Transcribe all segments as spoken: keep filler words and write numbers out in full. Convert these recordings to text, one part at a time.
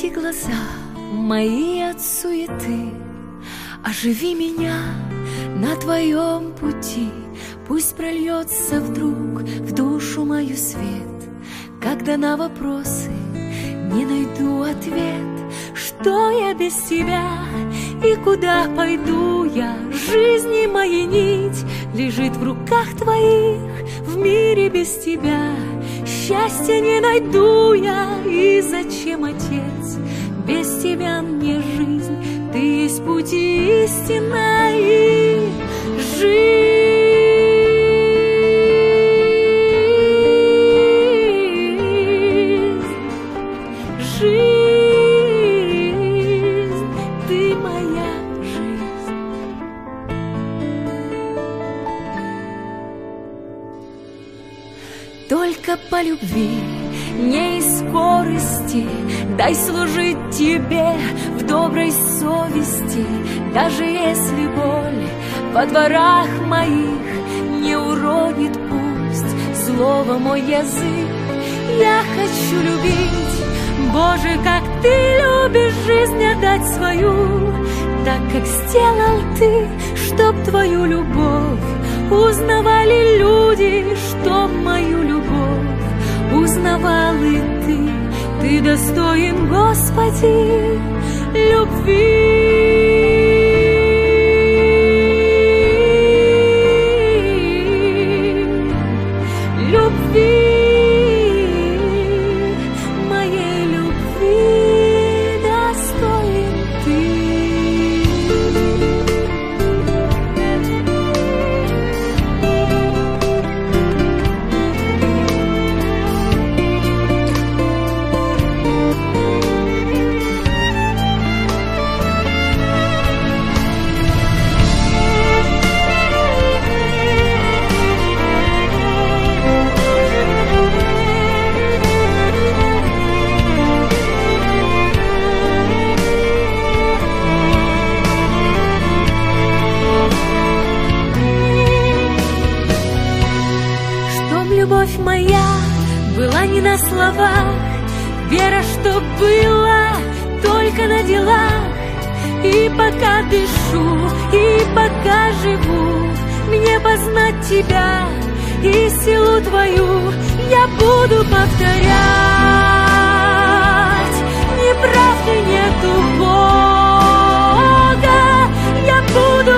Очисти глаза мои от суеты, оживи меня на твоем пути. Пусть прольется вдруг в душу мою свет, когда на вопросы не найду ответ. Что я без тебя и куда пойду я? Жизни моей нить лежит в руках твоих. В мире без тебя счастья не найду я. И зачем, Отец, без тебя мне жизнь? Ты есть путь и истина и жизнь. Жизнь, ты моя жизнь. Только по любви, не из скорости, дай служить тебе в доброй совести. Даже если боль во дворах моих не уронит, пусть слово мой язык. Я хочу любить, Боже, как ты любишь, жизнь отдать свою, так как сделал ты, чтоб твою любовь узнавали люди, чтоб мою любовь узнавал и ты. Ты достоин, Господи, любви. Любви. Любовь моя была не на словах, вера, что была только на делах. И пока дышу, и пока живу, мне познать тебя и силу твою я буду повторять. Неправды нету Бога, я буду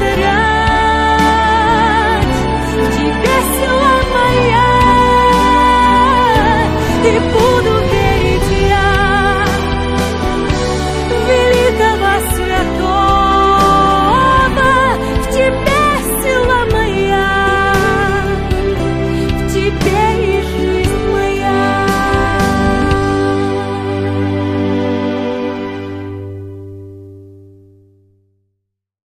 повторять. В тебе сила моя, и пусть